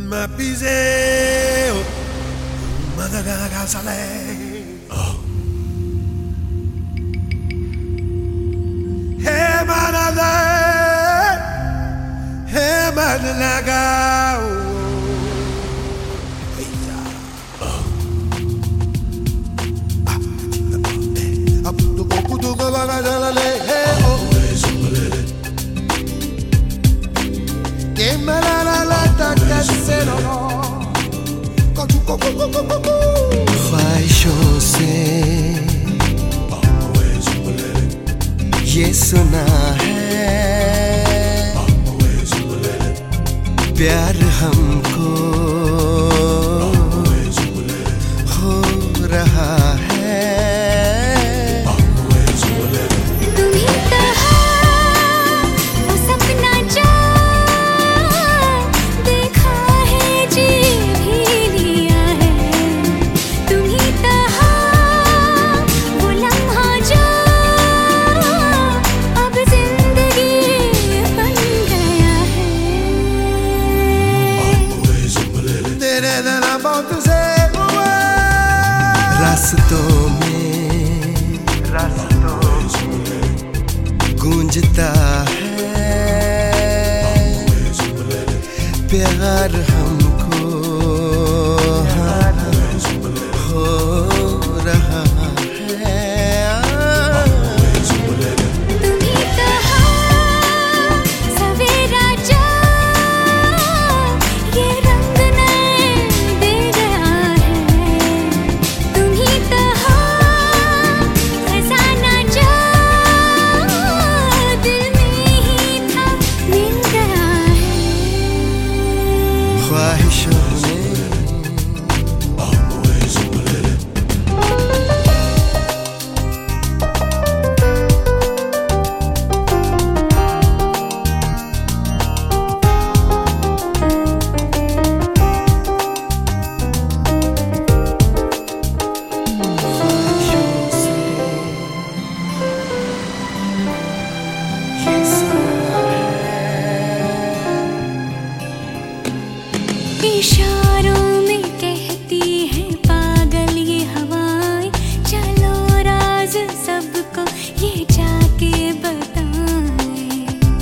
Ma piseo, magagaga sale. Hey manade, hey manalaga. ख्वाहिशों से ये सुना है प्यार हमको हो रहा है। रास्तों में गूंजता है प्यार हमको हो रहा है। इशारों में कहती है पागल ये हवाएं, चलो राज सबको ये जाके बताएं।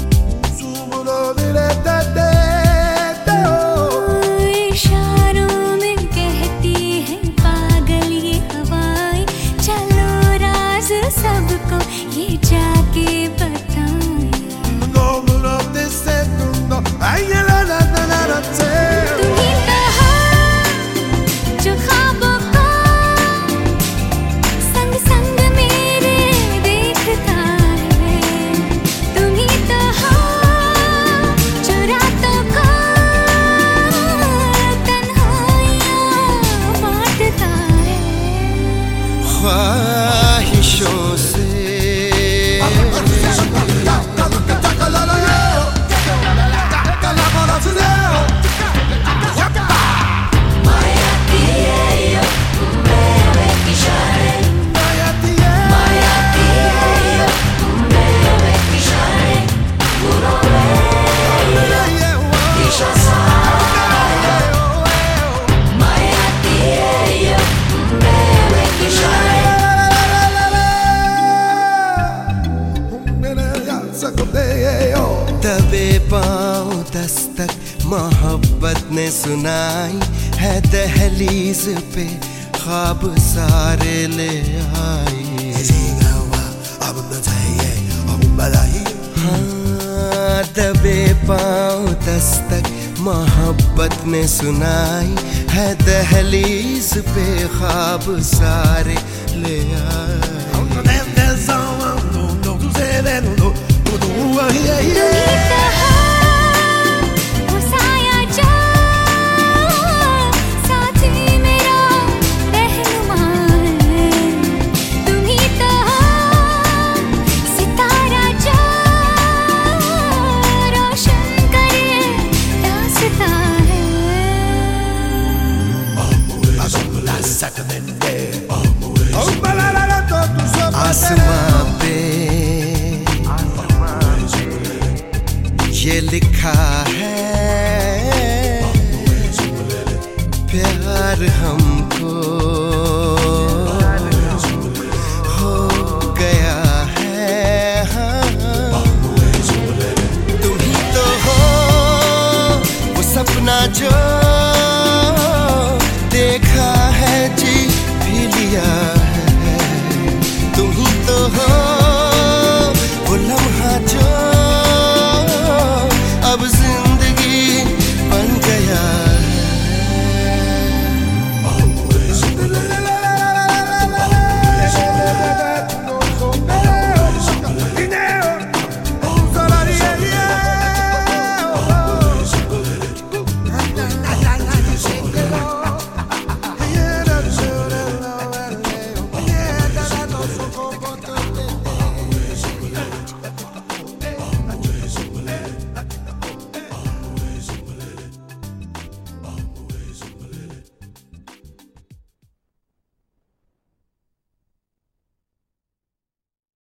इशारों में कहती है पागल ये हवाएं, चलो राज सबको ये जाके बताएं। ख्वाहिशों से दबे पाँव दस्तक मोहब्बत ने सुनाई है, दहलीज पे ख्वाब सारे ले आई। हाँ, दबे पाँव दस्तक मोहब्बत ने सुनाई है, दहलीज पे ख्वाब सारे ले आई। आसमां पे हमको